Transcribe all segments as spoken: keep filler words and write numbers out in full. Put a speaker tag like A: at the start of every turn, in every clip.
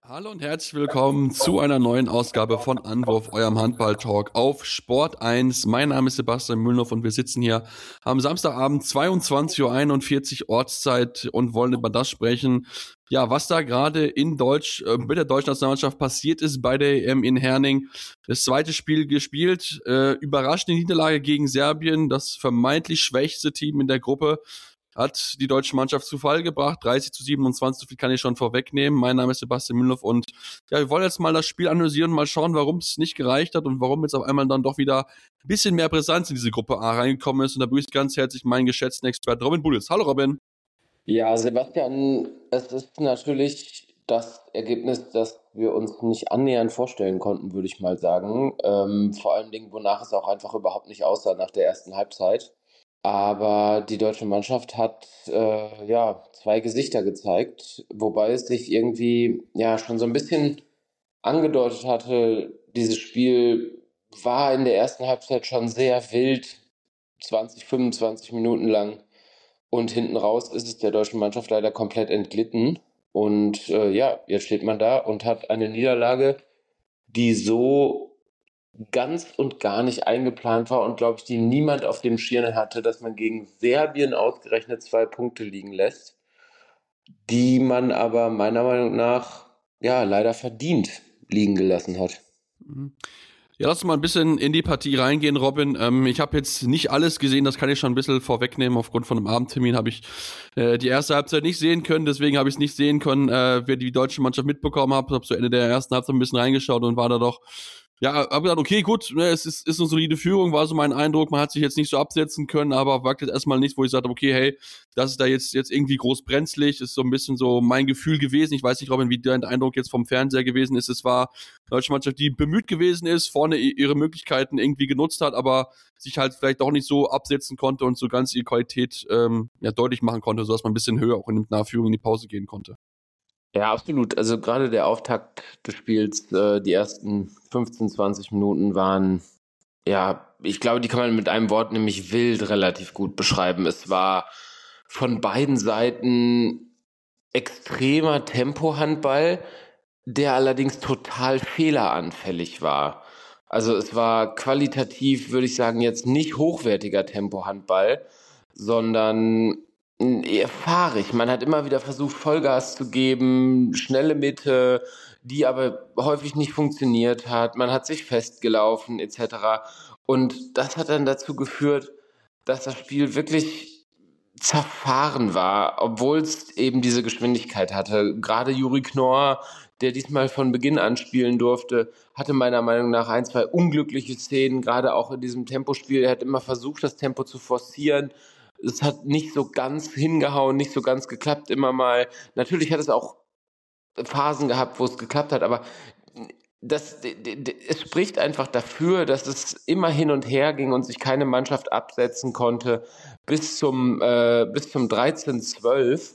A: Hallo und herzlich willkommen zu einer neuen Ausgabe von Anwurf, eurem Handball-Talk auf Sport eins. Mein Name ist Sebastian Mühlenhoff und wir sitzen hier am Samstagabend zweiundzwanzig Uhr einundvierzig Ortszeit und wollen über das sprechen, ja, was da gerade in Deutsch, äh, mit der deutschen Nationalmannschaft passiert ist bei der E M in Herning. Das zweite Spiel gespielt, äh, überraschende Niederlage gegen Serbien, das vermeintlich schwächste Team in der Gruppe. Hat die deutsche Mannschaft zu Fall gebracht, dreißig zu siebenundzwanzig, so viel kann ich schon vorwegnehmen. Mein Name ist Sebastian Mühlenhoff und ja, wir wollen jetzt mal das Spiel analysieren und mal schauen, warum es nicht gereicht hat und warum jetzt auf einmal dann doch wieder ein bisschen mehr Brisanz in diese Gruppe A reingekommen ist. Und da begrüße ich ganz herzlich meinen geschätzten Experten Robin Bulitz. Hallo Robin.
B: Ja, Sebastian, es ist natürlich das Ergebnis, das wir uns nicht annähernd vorstellen konnten, würde ich mal sagen. Ähm, vor allen Dingen, wonach es auch einfach überhaupt nicht aussah nach der ersten Halbzeit. Aber die deutsche Mannschaft hat äh, ja zwei Gesichter gezeigt, wobei es sich irgendwie ja schon so ein bisschen angedeutet hatte, dieses Spiel war in der ersten Halbzeit schon sehr wild, zwanzig, fünfundzwanzig Minuten lang. Und hinten raus ist es der deutschen Mannschaft leider komplett entglitten. Und äh, ja, jetzt steht man da und hat eine Niederlage, die so ganz und gar nicht eingeplant war und, glaube ich, die niemand auf dem Schirm hatte, dass man gegen Serbien ausgerechnet zwei Punkte liegen lässt, die man aber meiner Meinung nach ja leider verdient liegen gelassen hat.
A: Ja, lass uns mal ein bisschen in die Partie reingehen, Robin. Ähm, ich habe jetzt nicht alles gesehen, das kann ich schon ein bisschen vorwegnehmen. Aufgrund von einem Abendtermin habe ich äh, die erste Halbzeit nicht sehen können, deswegen habe ich es nicht sehen können, äh, wer die deutsche Mannschaft mitbekommen hat. Habe zu Ende der ersten Halbzeit ein bisschen reingeschaut und war da doch, ja, habe gedacht, okay, gut, ne, es ist, ist eine solide Führung, war so mein Eindruck. Man hat sich jetzt nicht so absetzen können, aber war jetzt erstmal nichts, wo ich sagte, okay, hey, das ist da jetzt jetzt irgendwie groß brenzlig, ist so ein bisschen so mein Gefühl gewesen. Ich weiß nicht, Robin, wie dein Eindruck jetzt vom Fernseher gewesen ist. Es war eine deutsche Mannschaft, die bemüht gewesen ist, vorne ihre Möglichkeiten irgendwie genutzt hat, aber sich halt vielleicht auch nicht so absetzen konnte und so ganz ihre Qualität ähm, ja, deutlich machen konnte, sodass man ein bisschen höher auch in der Nachführung in die Pause gehen konnte.
B: Ja, absolut. Also gerade der Auftakt des Spiels, äh, die ersten fünfzehn, zwanzig Minuten waren, ja, ich glaube, die kann man mit einem Wort, nämlich wild, relativ gut beschreiben. Es war von beiden Seiten extremer Tempohandball, der allerdings total fehleranfällig war. Also es war qualitativ, würde ich sagen, jetzt nicht hochwertiger Tempohandball, sondern eher fahrig. Man hat immer wieder versucht, Vollgas zu geben, schnelle Mitte, die aber häufig nicht funktioniert hat. Man hat sich festgelaufen et cetera. Und das hat dann dazu geführt, dass das Spiel wirklich zerfahren war, obwohl es eben diese Geschwindigkeit hatte. Gerade Juri Knorr, der diesmal von Beginn an spielen durfte, hatte meiner Meinung nach ein, zwei unglückliche Szenen, gerade auch in diesem Tempospiel. Er hat immer versucht, das Tempo zu forcieren. Es hat nicht so ganz hingehauen, nicht so ganz geklappt immer mal. Natürlich hat es auch Phasen gehabt, wo es geklappt hat, aber das, es spricht einfach dafür, dass es immer hin und her ging und sich keine Mannschaft absetzen konnte bis zum, äh, bis zum dreizehn zwölf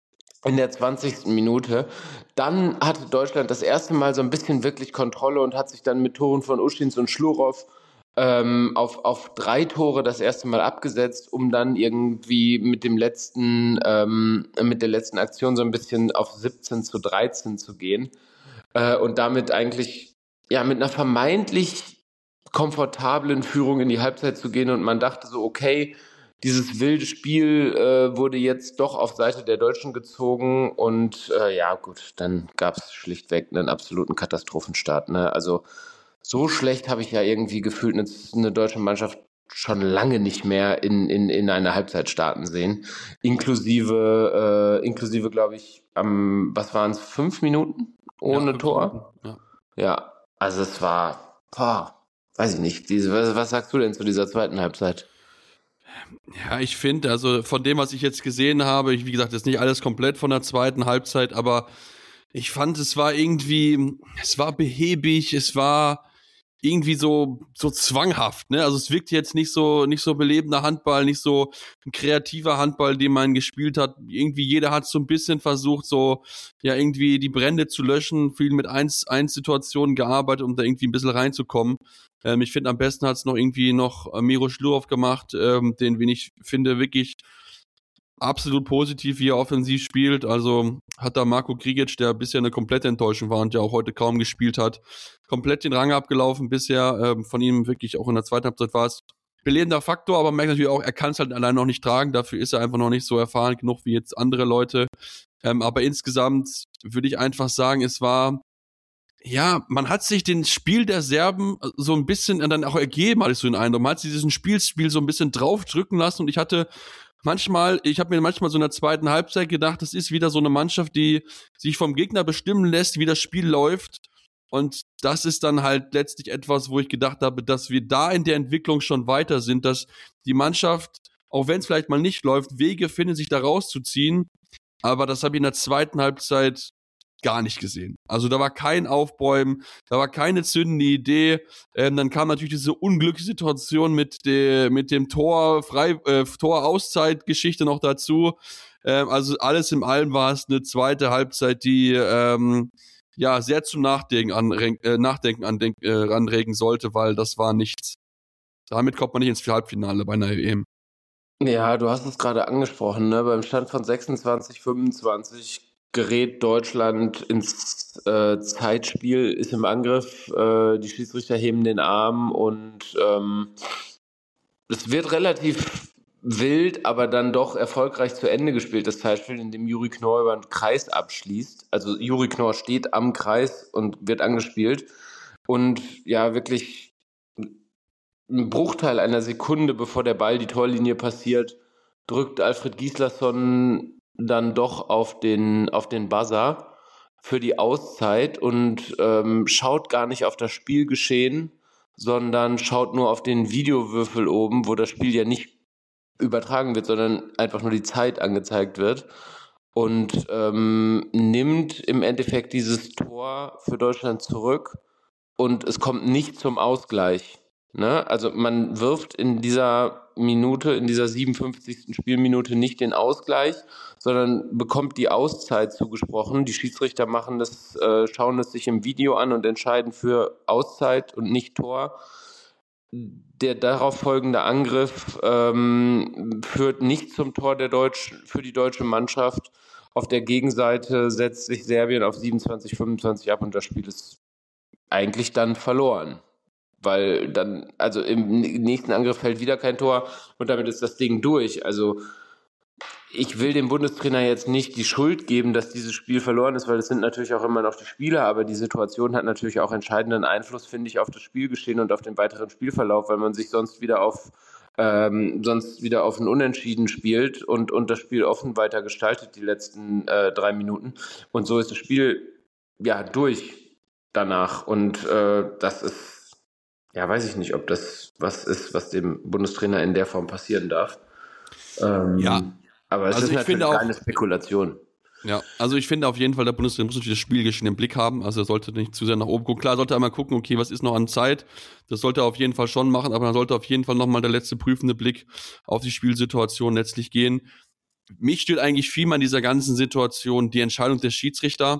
B: in der zwanzigsten Minute. Dann hatte Deutschland das erste Mal so ein bisschen wirklich Kontrolle und hat sich dann mit Toren von Uschins und Schlurov ähm, auf, auf drei Tore das erste Mal abgesetzt, um dann irgendwie mit dem letzten, ähm, mit der letzten Aktion so ein bisschen auf siebzehn zu dreizehn zu gehen. Äh, und damit eigentlich ja mit einer vermeintlich komfortablen Führung in die Halbzeit zu gehen und man dachte so, okay, dieses wilde Spiel äh, wurde jetzt doch auf Seite der Deutschen gezogen und äh, ja gut, dann gab es schlichtweg einen absoluten Katastrophenstart. Ne? Also so schlecht habe ich ja irgendwie gefühlt eine, eine deutsche Mannschaft schon lange nicht mehr in, in, in eine Halbzeit starten sehen. Inklusive, äh, inklusive glaube ich, am, was waren es, fünf Minuten ohne
A: ja,
B: Tor?
A: Ja.
B: Ja, also es war, boah, weiß ich nicht. Diese, was, was sagst du denn zu dieser zweiten Halbzeit?
A: Ja, ich finde, also von dem, was ich jetzt gesehen habe, ich, wie gesagt, jetzt nicht alles komplett von der zweiten Halbzeit, aber ich fand, es war irgendwie, es war behäbig, es war irgendwie so so zwanghaft, ne? Also es wirkt jetzt nicht so nicht so belebender Handball, nicht so ein kreativer Handball, den man gespielt hat. Irgendwie jeder hat so ein bisschen versucht, so ja irgendwie die Brände zu löschen, viel mit eins eins Situationen gearbeitet, um da irgendwie ein bisschen reinzukommen. Ähm, ich finde, am besten hat es noch irgendwie noch äh, Miro Schlurov gemacht, ähm, den, wen ich finde, wirklich absolut positiv, wie er offensiv spielt. Also hat da Marko Grigic, der bisher eine komplette Enttäuschung war und der auch heute kaum gespielt hat, komplett den Rang abgelaufen bisher. Ähm, von ihm wirklich auch in der zweiten Halbzeit war es belebender Faktor, aber man merkt natürlich auch, er kann es halt allein noch nicht tragen. Dafür ist er einfach noch nicht so erfahren genug wie jetzt andere Leute. Ähm, aber insgesamt würde ich einfach sagen, es war, ja, man hat sich den Spiel der Serben so ein bisschen dann auch ergeben, hatte ich so den Eindruck. Man hat sich diesen Spielspiel so ein bisschen draufdrücken lassen und ich hatte manchmal, ich habe mir manchmal so in der zweiten Halbzeit gedacht, das ist wieder so eine Mannschaft, die sich vom Gegner bestimmen lässt, wie das Spiel läuft. Und das ist dann halt letztlich etwas, wo ich gedacht habe, dass wir da in der Entwicklung schon weiter sind, dass die Mannschaft, auch wenn es vielleicht mal nicht läuft, Wege findet, sich da rauszuziehen. Aber das habe ich in der zweiten Halbzeit gar nicht gesehen. Also da war kein Aufbäumen, da war keine zündende Idee. Ähm, dann kam natürlich diese unglückliche Situation mit, de, mit dem Tor, Frei, äh, Tor-Auszeit-Geschichte noch dazu. Ähm, also alles in allem war es eine zweite Halbzeit, die ähm, ja sehr zum Nachdenken, anreg- äh, Nachdenken andenk- äh, anregen sollte, weil das war nichts. Damit kommt man nicht ins Halbfinale bei einer E M.
B: Ja, du hast es gerade angesprochen, ne? Beim Stand von sechsundzwanzig fünfundzwanzig gerät Deutschland ins äh, Zeitspiel, ist im Angriff, äh, die Schiedsrichter heben den Arm und ähm, es wird relativ wild, aber dann doch erfolgreich zu Ende gespielt, das Zeitspiel, in dem Juri Knorr über einen Kreis abschließt. Also Juri Knorr steht am Kreis und wird angespielt und ja, wirklich ein Bruchteil einer Sekunde, bevor der Ball die Torlinie passiert, drückt Alfred Gislason dann doch auf den, auf den Buzzer für die Auszeit und ähm, schaut gar nicht auf das Spielgeschehen, sondern schaut nur auf den Videowürfel oben, wo das Spiel ja nicht übertragen wird, sondern einfach nur die Zeit angezeigt wird und ähm, nimmt im Endeffekt dieses Tor für Deutschland zurück und es kommt nicht zum Ausgleich. Ne? Also man wirft in dieser Minute, in dieser siebenundfünfzigsten Spielminute nicht den Ausgleich, sondern bekommt die Auszeit zugesprochen. Die Schiedsrichter machen das, äh, schauen es sich im Video an und entscheiden für Auszeit und nicht Tor. Der darauf folgende Angriff ähm, führt nicht zum Tor der Deutsch, für die deutsche Mannschaft. Auf der Gegenseite setzt sich Serbien auf siebenundzwanzig fünfundzwanzig ab und das Spiel ist eigentlich dann verloren. Weil dann, also im nächsten Angriff fällt wieder kein Tor und damit ist das Ding durch. Also ich will dem Bundestrainer jetzt nicht die Schuld geben, dass dieses Spiel verloren ist, weil es sind natürlich auch immer noch die Spieler, aber die Situation hat natürlich auch entscheidenden Einfluss, finde ich, auf das Spielgeschehen und auf den weiteren Spielverlauf, weil man sich sonst wieder auf ähm, sonst wieder auf ein Unentschieden spielt und, und das Spiel offen weiter gestaltet, die letzten äh, drei Minuten. Und so ist das Spiel ja durch danach. Und äh, das ist Ja, weiß ich nicht, ob das was ist, was dem Bundestrainer in der Form passieren darf. Ähm,
A: Ja,
B: aber es
A: also
B: ist
A: ich
B: natürlich
A: finde auch,
B: keine Spekulation.
A: ja, also ich finde auf jeden Fall, der Bundestrainer muss natürlich das Spielgeschehen im Blick haben. Also er sollte nicht zu sehr nach oben gucken. Klar, sollte er einmal gucken, okay, was ist noch an Zeit. Das sollte er auf jeden Fall schon machen, aber dann sollte auf jeden Fall nochmal der letzte prüfende Blick auf die Spielsituation letztlich gehen. Mich stört eigentlich viel mal in dieser ganzen Situation die Entscheidung des Schiedsrichter,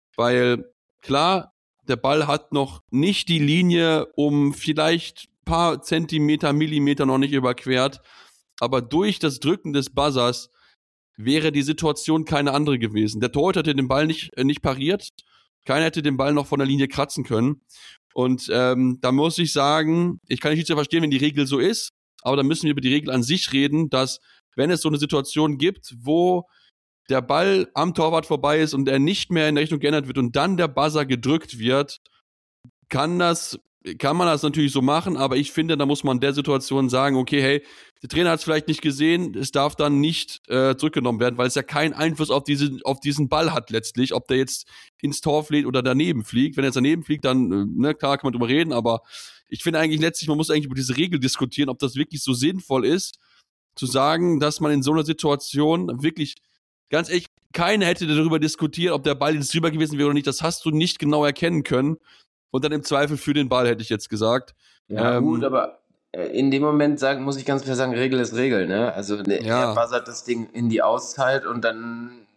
A: weil klar, der Ball hat noch nicht die Linie um vielleicht ein paar Zentimeter, Millimeter noch nicht überquert, aber durch das Drücken des Buzzers wäre die Situation keine andere gewesen. Der Torhüter hätte den Ball nicht, äh, nicht pariert, keiner hätte den Ball noch von der Linie kratzen können und ähm, da muss ich sagen, ich kann nicht verstehen, wenn die Regel so ist, aber da müssen wir über die Regel an sich reden, dass wenn es so eine Situation gibt, wo der Ball am Torwart vorbei ist und er nicht mehr in der Richtung geändert wird und dann der Buzzer gedrückt wird, kann das, kann man das natürlich so machen, aber ich finde, da muss man in der Situation sagen, okay, hey, der Trainer hat es vielleicht nicht gesehen, es darf dann nicht äh, zurückgenommen werden, weil es ja keinen Einfluss auf diesen, auf diesen Ball hat letztlich, ob der jetzt ins Tor fliegt oder daneben fliegt. Wenn er jetzt daneben fliegt, dann, äh, ne, klar kann man drüber reden, aber ich finde eigentlich letztlich, man muss eigentlich über diese Regel diskutieren, ob das wirklich so sinnvoll ist, zu sagen, dass man in so einer Situation wirklich, ganz ehrlich, keiner hätte darüber diskutiert, ob der Ball jetzt drüber gewesen wäre oder nicht. Das hast du nicht genau erkennen können. Und dann im Zweifel für den Ball, hätte ich jetzt gesagt.
B: Ja,
A: ähm,
B: gut, aber in dem Moment sagen, muss ich ganz klar sagen, Regel ist Regel, ne? Also ne,
A: Ja.
B: er buzzert das Ding in die Auszeit und dann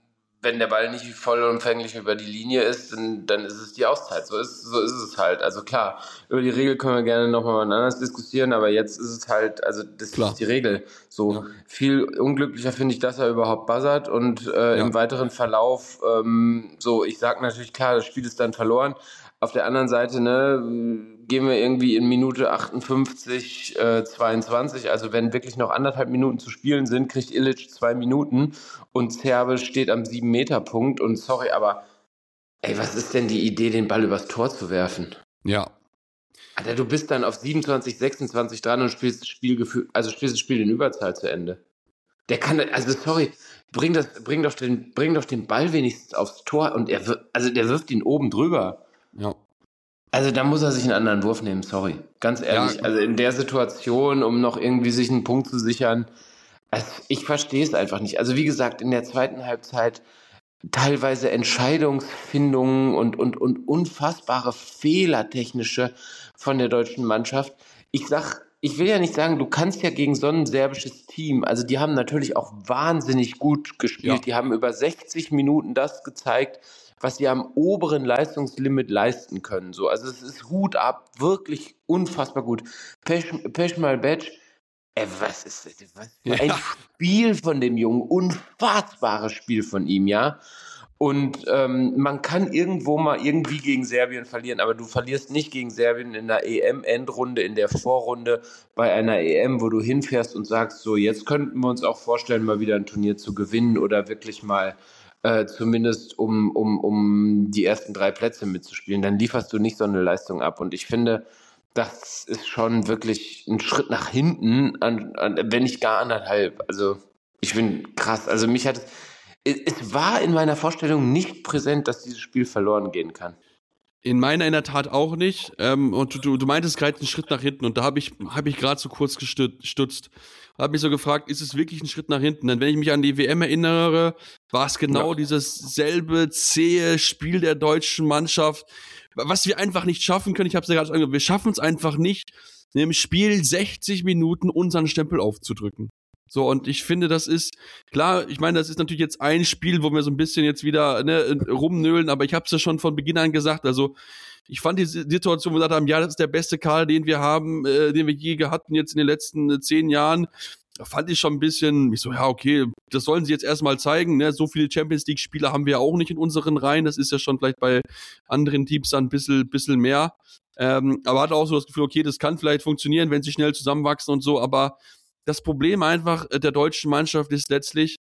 B: wenn der Ball nicht vollumfänglich über die Linie ist, dann, dann ist es die Auszeit. So ist, so ist es halt. Also klar, über die Regel können wir gerne nochmal anders diskutieren, aber jetzt ist es halt, also das
A: Klar.
B: ist die Regel. So
A: Ja.
B: viel unglücklicher finde ich, dass er überhaupt buzzert und äh,
A: Ja.
B: im weiteren Verlauf, ähm, so, ich sag natürlich klar, das Spiel ist dann verloren. Auf der anderen Seite, ne, gehen wir irgendwie in Minute achtundfünfzig, äh, zweiundzwanzig, also wenn wirklich noch anderthalb Minuten zu spielen sind, kriegt Illich zwei Minuten und Zerbe steht am sieben-Meter-Punkt und sorry, aber ey, was ist denn die Idee, den Ball übers Tor zu werfen?
A: Ja.
B: Alter, du bist dann auf siebenundzwanzig, sechsundzwanzig dran und spielst das Spiel, gefühl, also spielst das Spiel in Überzahl zu Ende. Der kann, also sorry, bring, das, bring, doch den, bring doch den Ball wenigstens aufs Tor und er wird, also der wirft ihn oben drüber.
A: Ja.
B: Also da muss er sich einen anderen Wurf nehmen, sorry. Ganz ehrlich,
A: Ja.
B: also in der Situation, um noch irgendwie sich einen Punkt zu sichern, also ich verstehe es einfach nicht. Also wie gesagt, in der zweiten Halbzeit teilweise Entscheidungsfindungen und, und, und unfassbare Fehler technische von der deutschen Mannschaft. Ich sag, ich will ja nicht sagen, du kannst ja gegen so ein serbisches Team, also die haben natürlich auch wahnsinnig gut gespielt,
A: Ja.
B: die haben über sechzig Minuten das gezeigt, was sie am oberen Leistungslimit leisten können. So, also es ist Hut ab, wirklich unfassbar gut. Pesh, Peschmal Batch, ey, was ist das? Was für ein
A: Ja.
B: Spiel von dem Jungen, unfassbares Spiel von ihm, ja. Und ähm, man kann irgendwo mal irgendwie gegen Serbien verlieren, aber du verlierst nicht gegen Serbien in der E M-Endrunde, in der Vorrunde bei einer E M, wo du hinfährst und sagst, so jetzt könnten wir uns auch vorstellen, mal wieder ein Turnier zu gewinnen oder wirklich mal äh, zumindest um, um, um die ersten drei Plätze mitzuspielen. Dann lieferst du nicht so eine Leistung ab. Und ich finde, das ist schon wirklich ein Schritt nach hinten, an, an, wenn nicht gar anderthalb. Also ich finde krass. Also mich hat es, es war in meiner Vorstellung nicht präsent, dass dieses Spiel verloren gehen kann.
A: In meiner in der Tat auch nicht. Ähm, und du, du meintest gerade einen Schritt nach hinten und da habe ich, hab ich gerade so kurz gestutzt. Habe mich so gefragt, ist es wirklich ein Schritt nach hinten? Denn wenn ich mich an die W M erinnere, war es genau
B: Ja.
A: dieses selbe zähe Spiel der deutschen Mannschaft, was wir einfach nicht schaffen können. Ich habe es ja gerade schon gesagt, wir schaffen es einfach nicht, in dem Spiel sechzig Minuten unseren Stempel aufzudrücken. So, und ich finde, das ist, klar, ich meine, das ist natürlich jetzt ein Spiel, wo wir so ein bisschen jetzt wieder ne, rumnölen, aber ich habe es ja schon von Beginn an gesagt, also ich fand die Situation, wo wir gesagt haben, ja, das ist der beste Kader, den wir haben, äh, den wir je hatten jetzt in den letzten äh, zehn Jahren, da fand ich schon ein bisschen, ich so, ja, okay, das sollen sie jetzt erstmal zeigen, ne, so viele Champions-League-Spieler haben wir ja auch nicht in unseren Reihen, das ist ja schon vielleicht bei anderen Teams dann ein bisschen, bisschen mehr, ähm, aber hatte auch so das Gefühl, okay, das kann vielleicht funktionieren, wenn sie schnell zusammenwachsen und so, aber das Problem einfach der deutschen Mannschaft ist letztlich,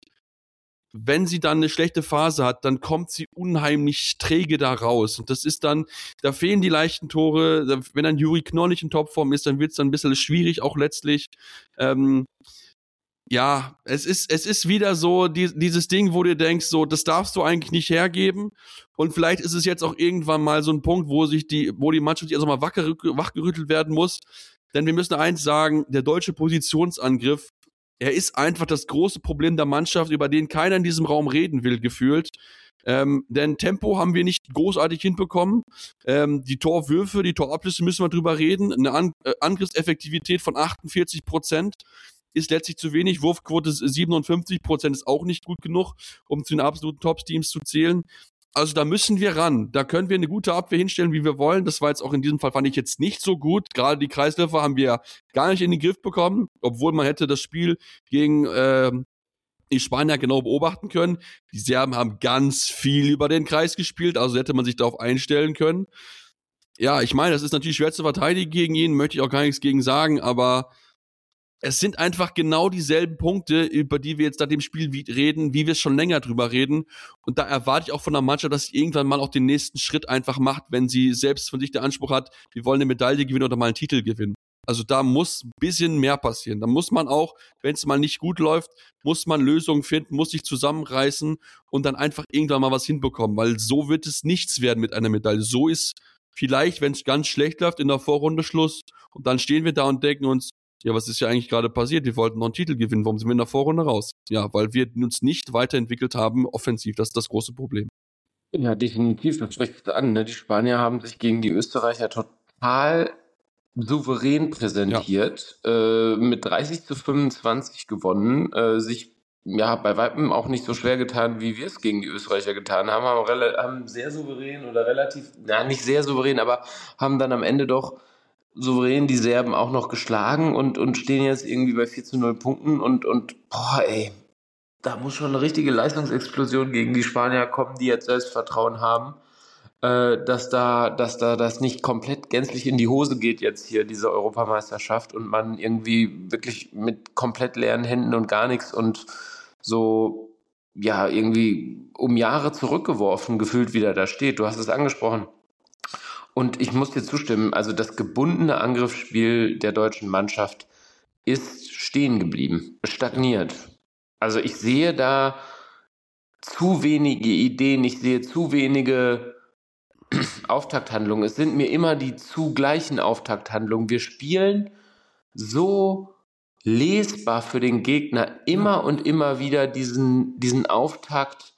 A: wenn sie dann eine schlechte Phase hat, dann kommt sie unheimlich träge da raus. Und das ist dann, da fehlen die leichten Tore. Wenn dann Juri Knorr nicht in Topform ist, dann wird es dann ein bisschen schwierig auch letztlich. Ähm, ja, es ist, es ist wieder so die, dieses Ding, wo du denkst, so, das darfst du eigentlich nicht hergeben. Und vielleicht ist es jetzt auch irgendwann mal so ein Punkt, wo sich die, wo die Mannschaft jetzt mal wachgerüttelt werden muss. Denn wir müssen eins sagen, der deutsche Positionsangriff, er ist einfach das große Problem der Mannschaft, über den keiner in diesem Raum reden will, gefühlt. Ähm, denn Tempo haben wir nicht großartig hinbekommen. Ähm, die Torwürfe, die Torabschlüsse müssen wir drüber reden. Eine An- äh, Angriffseffektivität von achtundvierzig Prozent ist letztlich zu wenig. Wurfquote siebenundfünfzig Prozent ist auch nicht gut genug, um zu den absoluten Top-Teams zu zählen. Also da müssen wir ran. Da können wir eine gute Abwehr hinstellen, wie wir wollen. Das war jetzt auch in diesem Fall, fand ich jetzt nicht so gut. Gerade die Kreisläufer haben wir gar nicht in den Griff bekommen, obwohl man hätte das Spiel gegen äh, die Spanier genau beobachten können. Die Serben haben ganz viel über den Kreis gespielt, also hätte man sich darauf einstellen können. Ja, ich meine, das ist natürlich schwer zu verteidigen gegen ihn, möchte ich auch gar nichts gegen sagen, aber es sind einfach genau dieselben Punkte, über die wir jetzt nach dem Spiel reden, wie wir schon länger drüber reden. Und da erwarte ich auch von der Mannschaft, dass sie irgendwann mal auch den nächsten Schritt einfach macht, wenn sie selbst von sich der Anspruch hat, wir wollen eine Medaille gewinnen oder mal einen Titel gewinnen. Also da muss ein bisschen mehr passieren. Da muss man auch, wenn es mal nicht gut läuft, muss man Lösungen finden, muss sich zusammenreißen und dann einfach irgendwann mal was hinbekommen. Weil so wird es nichts werden mit einer Medaille. So ist vielleicht, wenn es ganz schlecht läuft, in der Vorrunde Schluss. Und dann stehen wir da und denken uns, ja, was ist ja eigentlich gerade passiert? Wir wollten noch einen Titel gewinnen. Warum sind wir in der Vorrunde raus? Ja, weil wir uns nicht weiterentwickelt haben offensiv. Das ist das große Problem.
B: Ja, definitiv. Das spricht es an. Ne? Die Spanier haben sich gegen die Österreicher total souverän präsentiert, ja. äh, mit dreißig zu fünfundzwanzig gewonnen, äh, sich ja, bei Weitem auch nicht so schwer getan, wie wir es gegen die Österreicher getan haben, haben, rela- haben sehr souverän oder relativ, na nicht sehr souverän, aber haben dann am Ende doch souverän die Serben auch noch geschlagen und, und stehen jetzt irgendwie bei vier zu null Punkten und, und boah ey, da muss schon eine richtige Leistungsexplosion gegen die Spanier kommen, die jetzt Selbstvertrauen haben, äh, dass da, dass da das nicht komplett gänzlich in die Hose geht jetzt hier, diese Europameisterschaft und man irgendwie wirklich mit komplett leeren Händen und gar nichts und so, ja, irgendwie um Jahre zurückgeworfen gefühlt wieder da steht. Du hast es angesprochen. Und ich muss dir zustimmen, also das gebundene Angriffsspiel der deutschen Mannschaft ist stehen geblieben, stagniert. Also ich sehe da zu wenige Ideen, ich sehe zu wenige Auftakthandlungen. Es sind mir immer die zu gleichen Auftakthandlungen. Wir spielen so lesbar für den Gegner immer und immer wieder diesen, diesen Auftakt.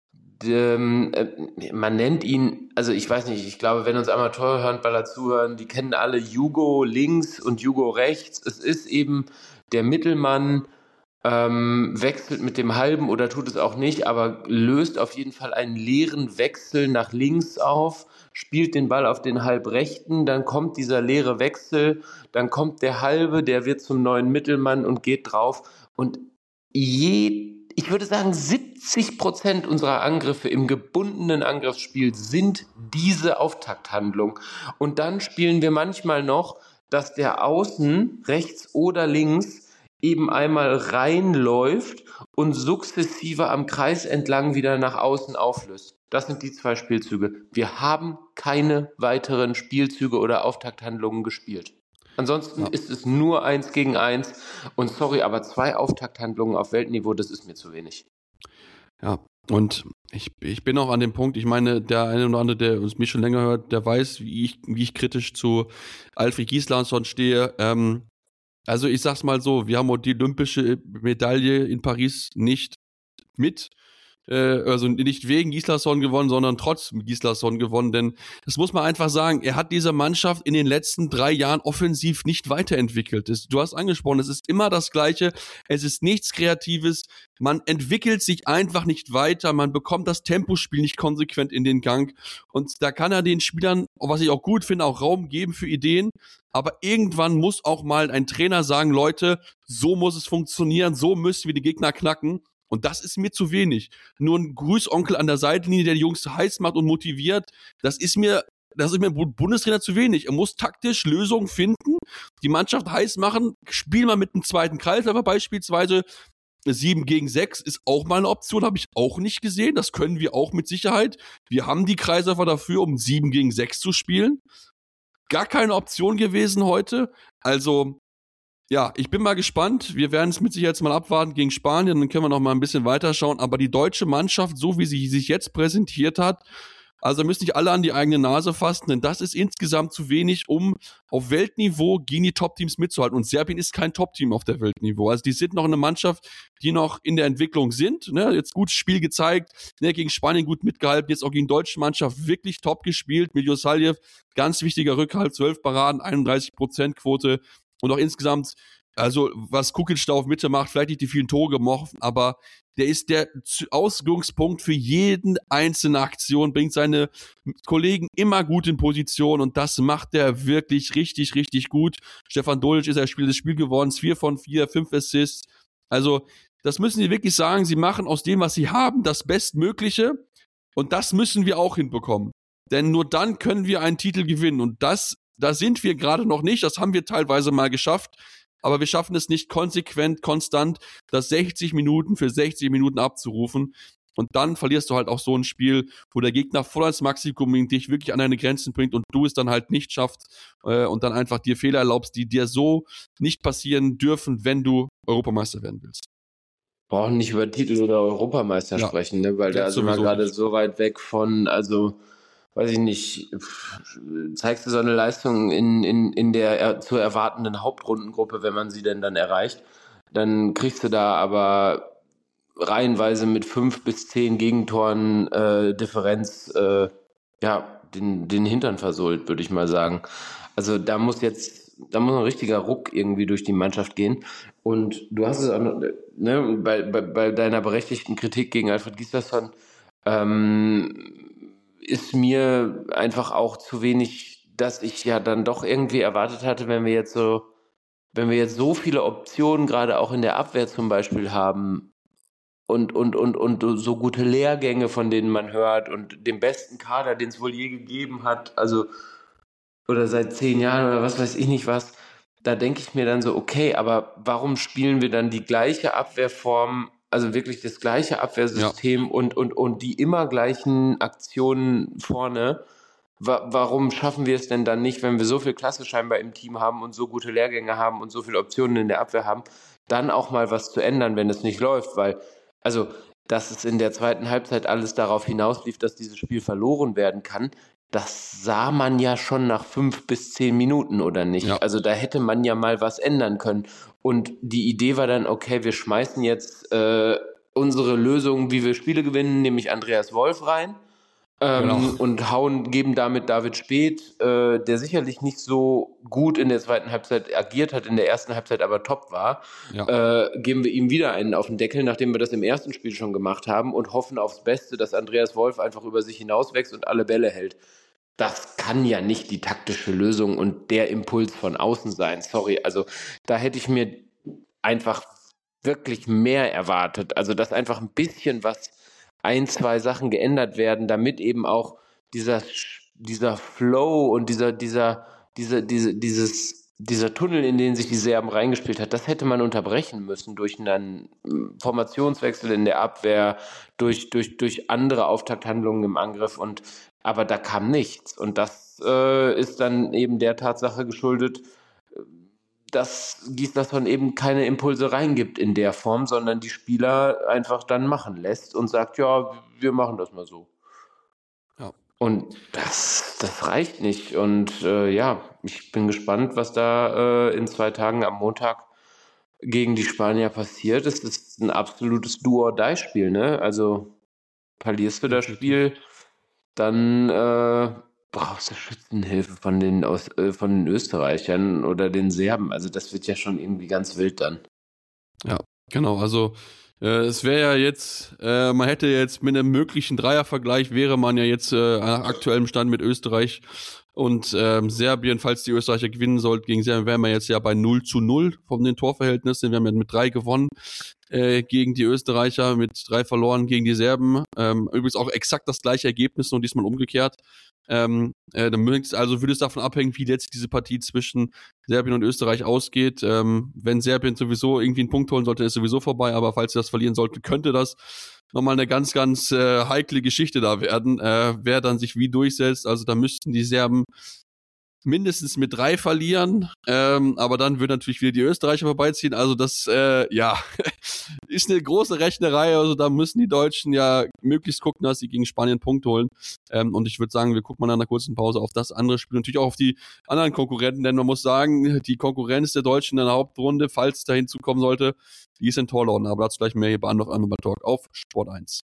B: Ähm, äh, man nennt ihn, also ich weiß nicht, ich glaube, wenn uns Amateurhandballer zuhören, die kennen alle Jugo links und Jugo rechts. Es ist eben der Mittelmann, ähm, wechselt mit dem halben oder tut es auch nicht, aber löst auf jeden Fall einen leeren Wechsel nach links auf, spielt den Ball auf den Halbrechten, dann kommt dieser leere Wechsel, dann kommt der halbe, der wird zum neuen Mittelmann und geht drauf und je, ich würde sagen, siebzig Prozent unserer Angriffe im gebundenen Angriffsspiel sind diese Auftakthandlung. Und dann spielen wir manchmal noch, dass der Außen, rechts oder links, eben einmal reinläuft und sukzessive am Kreis entlang wieder nach außen auflöst. Das sind die zwei Spielzüge. Wir haben keine weiteren Spielzüge oder Auftakthandlungen gespielt. Ansonsten ja. ist es nur eins gegen eins. Und sorry, aber zwei Auftakthandlungen auf Weltniveau, das ist mir zu wenig.
A: Ja, und ich, ich bin auch an dem Punkt, ich meine, der eine oder andere, der uns mich schon länger hört, der weiß, wie ich, wie ich kritisch zu Alfred Gislason stehe. Ähm, also ich sag's mal so, wir haben auch die olympische Medaille in Paris nicht mit, äh, also nicht wegen Gislason gewonnen, sondern trotz Gislason gewonnen, denn das muss man einfach sagen, er hat diese Mannschaft in den letzten drei Jahren offensiv nicht weiterentwickelt. Das, du hast angesprochen, es ist immer das Gleiche, es ist nichts Kreatives, man entwickelt sich einfach nicht weiter, man bekommt das Tempospiel nicht konsequent in den Gang und da kann er den Spielern, was ich auch gut finde, auch Raum geben für Ideen, aber irgendwann muss auch mal ein Trainer sagen, Leute, so muss es funktionieren, so müssen wir die Gegner knacken. Und das ist mir zu wenig. Nur ein Grüßonkel an der Seitenlinie, der die Jungs heiß macht und motiviert, das ist mir, das ist mir Bundestrainer zu wenig. Er muss taktisch Lösungen finden, die Mannschaft heiß machen, spiel mal mit einem zweiten Kreisläufer beispielsweise. sieben gegen sechs ist auch mal eine Option, habe ich auch nicht gesehen. Das können wir auch mit Sicherheit. Wir haben die Kreisläufer dafür, um sieben gegen sechs zu spielen. Gar keine Option gewesen heute. Also, ja, ich bin mal gespannt. Wir werden es mit Sicherheit jetzt mal abwarten gegen Spanien, dann können wir noch mal ein bisschen weiterschauen. Aber die deutsche Mannschaft, so wie sie sich jetzt präsentiert hat, also müssen nicht alle an die eigene Nase fassen, denn das ist insgesamt zu wenig, um auf Weltniveau gegen die Top-Teams mitzuhalten. Und Serbien ist kein Top-Team auf der Weltniveau. Also die sind noch eine Mannschaft, die noch in der Entwicklung sind. Ne? Jetzt gutes Spiel gezeigt, ne? Gegen Spanien gut mitgehalten, jetzt auch gegen die deutsche Mannschaft wirklich top gespielt. Miljosaljew, ganz wichtiger Rückhalt, zwölf Paraden, einunddreißig Prozent Quote. Und auch insgesamt, also was Kukic da auf Mitte macht, vielleicht nicht die vielen Tore gemocht, aber der ist der Ausgangspunkt für jeden einzelne Aktion, bringt seine Kollegen immer gut in Position und das macht er wirklich richtig, richtig gut. Stefan Dolic ist ja Spiel des Spiels geworden, vier von vier, fünf Assists. Also das müssen sie wirklich sagen, sie machen aus dem, was sie haben, das Bestmögliche und das müssen wir auch hinbekommen. Denn nur dann können wir einen Titel gewinnen und das Da sind wir gerade noch nicht, das haben wir teilweise mal geschafft, aber wir schaffen es nicht konsequent, konstant, das sechzig Minuten für sechzig Minuten abzurufen. Und dann verlierst du halt auch so ein Spiel, wo der Gegner voll als Maximum dich wirklich an deine Grenzen bringt und du es dann halt nicht schaffst äh, und dann einfach dir Fehler erlaubst, die dir so nicht passieren dürfen, wenn du Europameister werden willst.
B: Brauchen nicht über Titel oder Europameister ja. sprechen, ne? Weil da sind wir gerade so weit weg von, also weiß ich nicht, zeigst du so eine Leistung in, in, in der er, zu erwartenden Hauptrundengruppe, wenn man sie denn dann erreicht, dann kriegst du da aber reihenweise mit fünf bis zehn Gegentoren äh, Differenz äh, ja, den, den Hintern versohlt, würde ich mal sagen. Also da muss jetzt das, da muss ein richtiger Ruck irgendwie durch die Mannschaft gehen. Und du hast es auch noch, ne, bei, bei, bei deiner berechtigten Kritik gegen Alfred Gislason, ähm, ist mir einfach auch zu wenig, dass ich ja dann doch irgendwie erwartet hatte, wenn wir jetzt so, wenn wir jetzt so viele Optionen gerade auch in der Abwehr zum Beispiel haben, und, und, und, und so gute Lehrgänge, von denen man hört und den besten Kader, den es wohl je gegeben hat, also oder seit zehn Jahren oder was weiß ich nicht was, da denke ich mir dann so, okay, aber warum spielen wir dann die gleiche Abwehrform, also wirklich das gleiche
A: Ja.
B: Abwehrsystem und, und, und die immer gleichen Aktionen vorne? Wa- Warum schaffen wir es denn dann nicht, wenn wir so viel Klasse scheinbar im Team haben und so gute Lehrgänge haben und so viele Optionen in der Abwehr haben, dann auch mal was zu ändern, wenn es nicht läuft? Weil, also, dass es in der zweiten Halbzeit alles darauf hinauslief, dass dieses Spiel verloren werden kann, das sah man ja schon nach fünf bis zehn Minuten, oder nicht?
A: Ja.
B: Also da hätte man ja mal was ändern können. Und die Idee war dann, okay, wir schmeißen jetzt äh, unsere Lösung, wie wir Spiele gewinnen, nämlich Andreas Wolf rein. Ähm,
A: Genau.
B: und hauen, geben damit David Späth, äh, der sicherlich nicht so gut in der zweiten Halbzeit agiert hat, in der ersten Halbzeit aber top war,
A: Ja.
B: äh, geben wir ihm wieder einen auf den Deckel, nachdem wir das im ersten Spiel schon gemacht haben und hoffen aufs Beste, dass Andreas Wolf einfach über sich hinauswächst und alle Bälle hält. Das kann ja nicht die taktische Lösung und der Impuls von außen sein. Sorry, also da hätte ich mir einfach wirklich mehr erwartet. Also dass einfach ein bisschen was, ein, zwei Sachen geändert werden, damit eben auch dieser, dieser Flow und dieser, dieser, diese, diese, dieses, dieser Tunnel, in den sich die Serben reingespielt hat, das hätte man unterbrechen müssen durch einen Formationswechsel in der Abwehr, durch, durch, durch andere Auftakthandlungen im Angriff und aber da kam nichts. Und das äh, ist dann eben der Tatsache geschuldet, dass Gislason eben keine Impulse reingibt in der Form, sondern die Spieler einfach dann machen lässt und sagt, ja, wir machen das mal so.
A: Ja.
B: Und das, das reicht nicht. Und äh, ja, ich bin gespannt, was da äh, in zwei Tagen am Montag gegen die Spanier passiert. Es ist ein absolutes Do-or-Die-Spiel, ne? Also verlierst du das
A: Definitiv.
B: Spiel, dann äh, brauchst du Schützenhilfe von den, aus, äh, von den Österreichern oder den Serben. Also das wird ja schon irgendwie ganz wild dann.
A: Ja, genau. Also äh, es wäre ja jetzt, äh, man hätte jetzt mit einem möglichen Dreiervergleich wäre man ja jetzt äh, nach aktuellem Stand mit Österreich und ähm, Serbien, falls die Österreicher gewinnen sollten gegen Serbien, wären wir jetzt ja bei null zu null von den Torverhältnissen. Wir haben ja mit drei gewonnen äh, gegen die Österreicher, mit drei verloren gegen die Serben. Ähm, übrigens auch exakt das gleiche Ergebnis, nur diesmal umgekehrt. Ähm, äh, dann möglichst, also würde es davon abhängen, wie jetzt diese Partie zwischen Serbien und Österreich ausgeht. Ähm, wenn Serbien sowieso irgendwie einen Punkt holen sollte, ist sowieso vorbei, aber falls sie das verlieren sollten, könnte das nochmal eine ganz, ganz äh, heikle Geschichte da werden, äh, wer dann sich wie durchsetzt. Also da müssten die Serben mindestens mit drei verlieren, ähm, aber dann würden natürlich wieder die Österreicher vorbeiziehen. Also das, äh, ja, ist eine große Rechnerei. Also da müssen die Deutschen ja möglichst gucken, dass sie gegen Spanien Punkt holen. Ähm, und ich würde sagen, wir gucken mal nach einer kurzen Pause auf das andere Spiel. Natürlich auch auf die anderen Konkurrenten, denn man muss sagen, die Konkurrenz der Deutschen in der Hauptrunde, falls es da hinzukommen sollte, die ist in Torlauten. Aber dazu gleich mehr hier bei Anruf Anruf Talk auf Sport eins.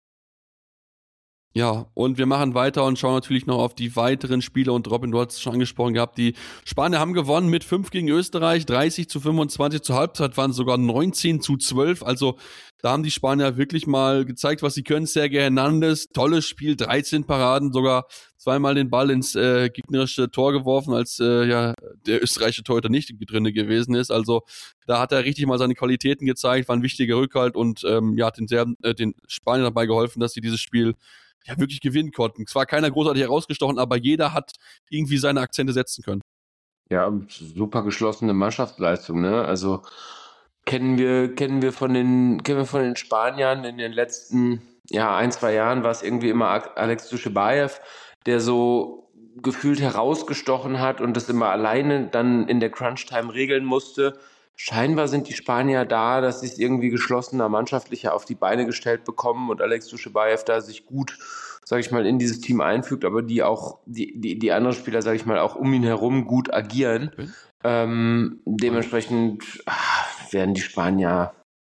A: Ja, und wir machen weiter und schauen natürlich noch auf die weiteren Spiele. Und Robin, du hast es schon angesprochen gehabt, die Spanier haben gewonnen mit fünf gegen Österreich, dreißig zu fünfundzwanzig. Zur Halbzeit waren es sogar neunzehn zu zwölf. Also da haben die Spanier wirklich mal gezeigt, was sie können. Sergio Hernandez, tolles Spiel, dreizehn Paraden, sogar zweimal den Ball ins äh, gegnerische Tor geworfen, als äh, ja der österreichische Torhüter nicht drin gewesen ist. Also da hat er richtig mal seine Qualitäten gezeigt, war ein wichtiger Rückhalt und ähm, ja, hat den, Serben, äh, den Spaniern dabei geholfen, dass sie dieses Spiel ja wirklich gewinnen konnten. Es war keiner großartig herausgestochen, aber jeder hat irgendwie seine Akzente setzen können.
B: Ja, super geschlossene Mannschaftsleistung, ne? Also kennen wir, kennen wir von den, kennen wir von den Spaniern in den letzten, ja, ein, zwei Jahren war es irgendwie immer Alex Dujshebaev, der so gefühlt herausgestochen hat und das immer alleine dann in der Crunch-Time regeln musste. Scheinbar sind die Spanier da, dass sie es irgendwie geschlossener, mannschaftlicher auf die Beine gestellt bekommen und Alex Dujshebaev da sich gut, sage ich mal, in dieses Team einfügt, aber die auch, die, die, die anderen Spieler, sage ich mal, auch um ihn herum gut agieren.
A: Okay.
B: Ähm, dementsprechend ach, werden die Spanier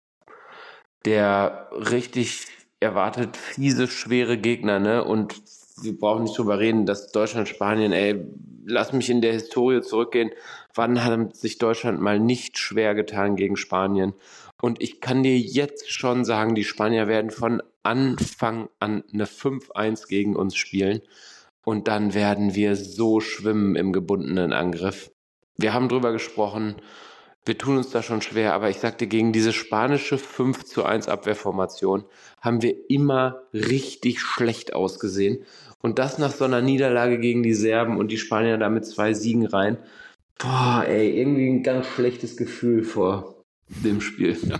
B: der richtig erwartet fiese, schwere Gegner, ne? Und wir brauchen nicht drüber reden, dass Deutschland, Spanien, ey, lass mich in der Historie zurückgehen. Wann hat sich Deutschland mal nicht schwer getan gegen Spanien? Und ich kann dir jetzt schon sagen, die Spanier werden von Anfang an eine fünf eins gegen uns spielen. Und dann werden wir so schwimmen im gebundenen Angriff. Wir haben drüber gesprochen, wir tun uns da schon schwer, aber ich sagte, gegen diese spanische fünf zu eins Abwehrformation haben wir immer richtig schlecht ausgesehen. Und das nach so einer Niederlage gegen die Serben und die Spanier da mit zwei Siegen rein. Boah, ey, irgendwie ein ganz schlechtes Gefühl vor dem Spiel.
A: Ja,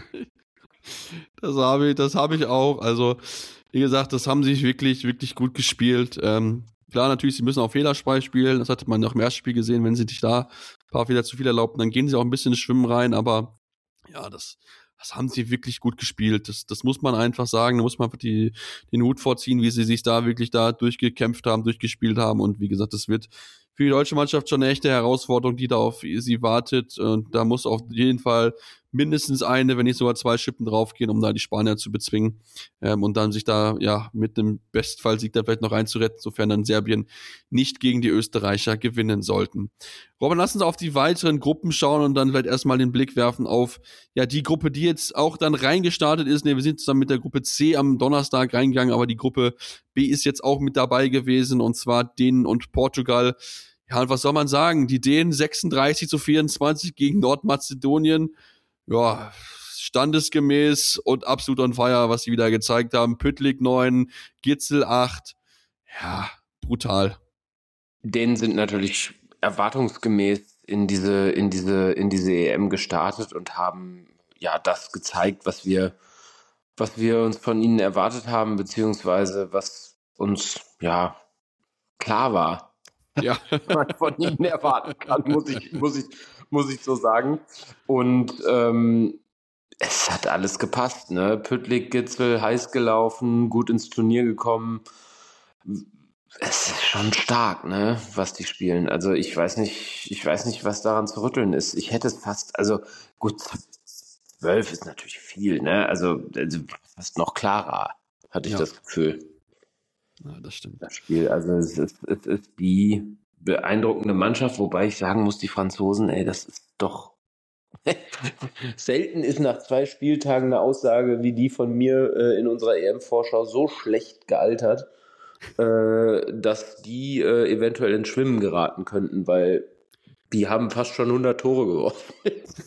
A: das habe ich, das habe ich auch. Also, wie gesagt, das haben sie wirklich, wirklich gut gespielt. Ähm, klar, natürlich, sie müssen auch fehlerfrei spielen. Das hatte man auch im ersten Spiel gesehen. Wenn sie sich da ein paar Fehler zu viel erlaubten, dann gehen sie auch ein bisschen ins Schwimmen rein. Aber ja, das, das haben sie wirklich gut gespielt. Das, das muss man einfach sagen. Da muss man einfach die, den Hut vorziehen, wie sie sich da wirklich da durchgekämpft haben, durchgespielt haben. Und wie gesagt, das wird für die deutsche Mannschaft schon eine echte Herausforderung, die da auf sie wartet. Und da muss auf jeden Fall mindestens eine, wenn nicht sogar zwei Schippen draufgehen, um da die Spanier zu bezwingen. Ähm, und dann sich da ja mit dem Bestfallsieg da vielleicht noch einzuretten, sofern dann Serbien nicht gegen die Österreicher gewinnen sollten. Robin, lass uns auf die weiteren Gruppen schauen und dann vielleicht erstmal den Blick werfen auf ja die Gruppe, die jetzt auch dann reingestartet ist. Ne, wir sind zusammen mit der Gruppe C am Donnerstag reingegangen, aber die Gruppe B ist jetzt auch mit dabei gewesen, und zwar Dänen und Portugal. Ja, und was soll man sagen? Die Dänen sechsunddreißig zu vierundzwanzig gegen Nordmazedonien. Ja, standesgemäß und absolut on fire, was sie wieder gezeigt haben. Püttlik neun, Gitzel acht. Ja, brutal.
B: Dänen sind natürlich erwartungsgemäß in diese, in diese, in diese E M gestartet und haben ja das gezeigt, was wir, was wir uns von ihnen erwartet haben, beziehungsweise was uns ja klar war,
A: Ja.
B: was man von ihnen erwarten kann, muss ich, muss ich, muss ich so sagen. Und ähm, es hat alles gepasst, ne? Püttlik, Gitzel, heiß gelaufen, gut ins Turnier gekommen. Es ist schon stark, ne, was die spielen. Also ich weiß nicht, ich weiß nicht, was daran zu rütteln ist. Ich hätte es fast, also gut, zwölf ist natürlich viel, ne? Also, also fast noch klarer, hatte ich
A: Ja.
B: das Gefühl.
A: Ja, das stimmt.
B: Das Spiel, also es ist, es ist die beeindruckende Mannschaft, wobei ich sagen muss, die Franzosen, ey, das ist doch selten ist nach zwei Spieltagen eine Aussage wie die von mir äh, in unserer E M-Vorschau so schlecht gealtert, äh, dass die äh, eventuell ins Schwimmen geraten könnten, weil die haben fast schon hundert Tore geworfen.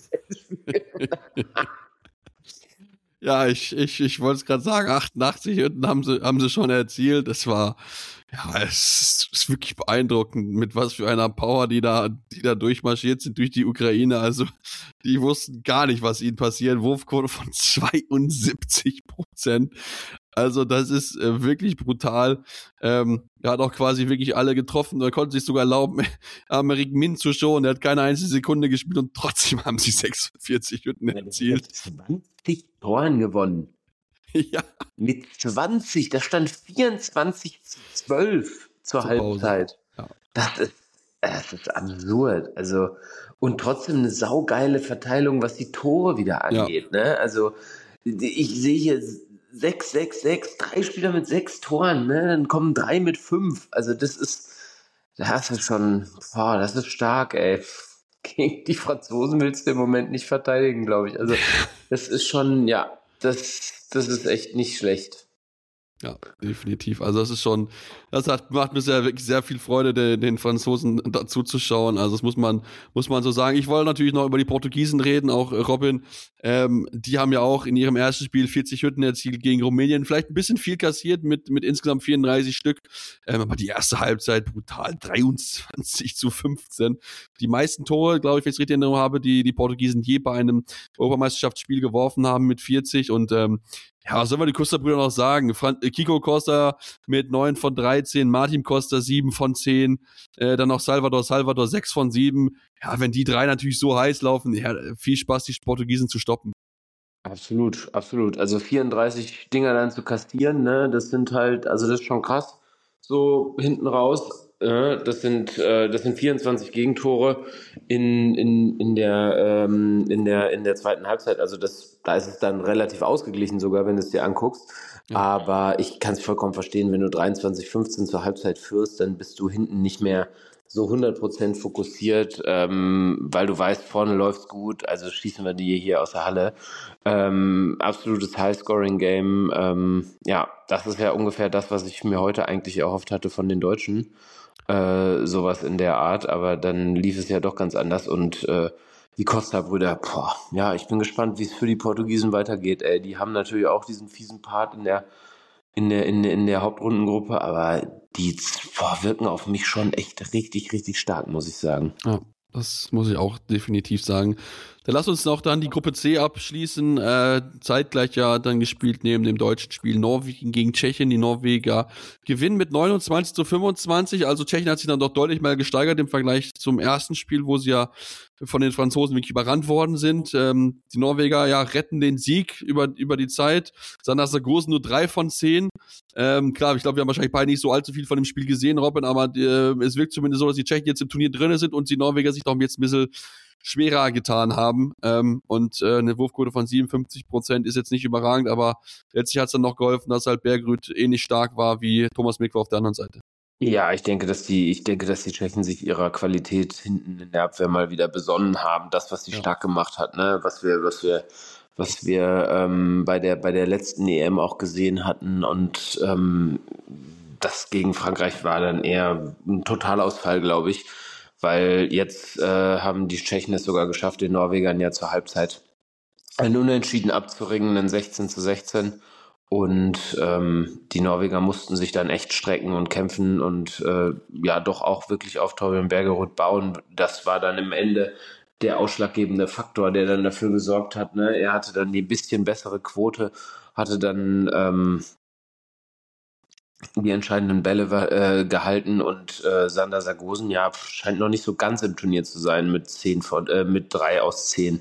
A: Ja, ich, ich, ich wollte es gerade sagen, achtundachtzig Hütten haben sie, haben sie schon erzielt. Das war, ja, es ist wirklich beeindruckend, mit was für einer Power die da, die da durchmarschiert sind durch die Ukraine. Also, die wussten gar nicht, was ihnen passiert. Wurfquote von zweiundsiebzig Prozent. Also, das ist äh, wirklich brutal. Ähm, er hat auch quasi wirklich alle getroffen. Er konnte sich sogar erlauben, Amerik Min zu schonen. Er hat keine einzige Sekunde gespielt und trotzdem haben sie sechsundvierzig Hütten erzielt.
B: zwanzig Toren gewonnen.
A: Ja.
B: Mit zwanzig, da stand vierundzwanzig zu zwölf zur, zur Halbzeit.
A: Ja.
B: Das ist, das ist absurd. Also, und trotzdem eine saugeile Verteilung, was die Tore wieder angeht. Ja. Ne? Also, ich sehe hier sechs, sechs, sechs, drei Spieler mit sechs Toren, ne? Dann kommen drei mit fünf. Also, das ist, das ist schon, boah, das ist stark, ey. Gegen die Franzosen willst du im Moment nicht verteidigen, glaube ich. Also, das ist schon, ja, das, das ist echt nicht schlecht.
A: Ja, definitiv. Also das ist schon, das hat, macht mir sehr, wirklich sehr viel Freude, den, den Franzosen dazu zu schauen. Also das muss man, muss man so sagen. Ich wollte natürlich noch über die Portugiesen reden, auch Robin. Ähm, die haben ja auch in ihrem ersten Spiel vierzig Hütten erzielt gegen Rumänien. Vielleicht ein bisschen viel kassiert mit, mit insgesamt vierunddreißig Stück. Ähm, aber die erste Halbzeit brutal, dreiundzwanzig zu fünfzehn. Die meisten Tore, glaube ich, wenn ich es richtig in Erinnerung habe, die die Portugiesen je bei einem Europameisterschaftsspiel geworfen haben mit vierzig. Und ähm, ja, was soll man die Costa-Brüder noch sagen? Fran- Kiko Costa mit neun von dreizehn, Martin Costa sieben von zehn, äh, dann noch Salvador Salvador sechs von sieben. Ja, wenn die drei natürlich so heiß laufen, ja, viel Spaß, die Portugiesen zu stoppen.
B: Absolut, absolut. Also vierunddreißig Dinger dann zu kassieren, ne, das sind halt, also das ist schon krass. So hinten raus, äh, das sind äh, das sind vierundzwanzig Gegentore in in in der ähm, in der in der zweiten Halbzeit. Also das, da ist es dann relativ ausgeglichen sogar, wenn du es dir anguckst.
A: Ja.
B: Aber ich kann es vollkommen verstehen, wenn du dreiundzwanzig fünfzehn zur Halbzeit führst, dann bist du hinten nicht mehr so hundert Prozent fokussiert, ähm, weil du weißt, vorne läuft's gut, also schießen wir die hier aus der Halle. Ähm, absolutes High-Scoring-Game. Ähm, ja, das ist ja ungefähr das, was ich mir heute eigentlich erhofft hatte von den Deutschen. Äh, sowas in der Art, aber dann lief es ja doch ganz anders und äh, die Costa-Brüder, boah, ja, ich bin gespannt, wie es für die Portugiesen weitergeht. Ey, die haben natürlich auch diesen fiesen Part in der in der, in der, in der Hauptrundengruppe, aber die boah, wirken auf mich schon echt richtig, richtig stark, muss ich sagen.
A: Ja, das muss ich auch definitiv sagen. Dann lass uns noch dann die Gruppe C abschließen. Äh, zeitgleich ja dann gespielt neben dem deutschen Spiel Norwegen gegen Tschechien. Die Norweger gewinnen mit neunundzwanzig zu fünfundzwanzig. Also Tschechien hat sich dann doch deutlich mal gesteigert im Vergleich zum ersten Spiel, wo sie ja von den Franzosen wirklich überrannt worden sind. Ähm, die Norweger ja retten den Sieg über, über die Zeit. Sander Sargosen nur drei von zehn. Ähm, klar, ich glaube, wir haben wahrscheinlich beide nicht so allzu viel von dem Spiel gesehen, Robin, aber äh, es wirkt zumindest so, dass die Tschechen jetzt im Turnier drin sind und die Norweger sich doch jetzt ein bisschen schwerer getan haben. Ähm, und äh, eine Wurfquote von siebenundfünfzig Prozent ist jetzt nicht überragend, aber letztlich hat es dann noch geholfen, dass halt Bergrüth ähnlich stark war wie Thomas Mikva auf der anderen Seite.
B: Ja, ich denke, dass die, ich denke, dass die Tschechen sich ihrer Qualität hinten in der Abwehr mal wieder besonnen haben. Das, was sie
A: Ja.
B: stark gemacht hat, ne, was wir, was wir, was wir ähm, bei der bei der letzten E M auch gesehen hatten und ähm, das gegen Frankreich war dann eher ein Totalausfall, glaube ich, weil jetzt äh, haben die Tschechen es sogar geschafft, den Norwegern ja zur Halbzeit ein Unentschieden abzuringen, einen sechzehn zu sechzehn. Und ähm, die Norweger mussten sich dann echt strecken und kämpfen und äh, ja doch auch wirklich auf Torbjörn Bergerud bauen. Das war dann im Ende der ausschlaggebende Faktor, der dann dafür gesorgt hat. Ne? Er hatte dann die bisschen bessere Quote, hatte dann ähm, die entscheidenden Bälle äh, gehalten und äh, Sander Sargosen ja scheint noch nicht so ganz im Turnier zu sein mit zehn von äh, mit drei aus zehn.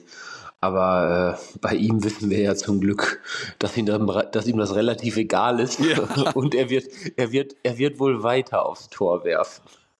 B: Aber äh, bei ihm wissen wir ja zum Glück, dass ihm, dann, dass ihm das relativ egal ist. Ja. Und er wird, er wird, er wird wohl weiter aufs Tor werfen.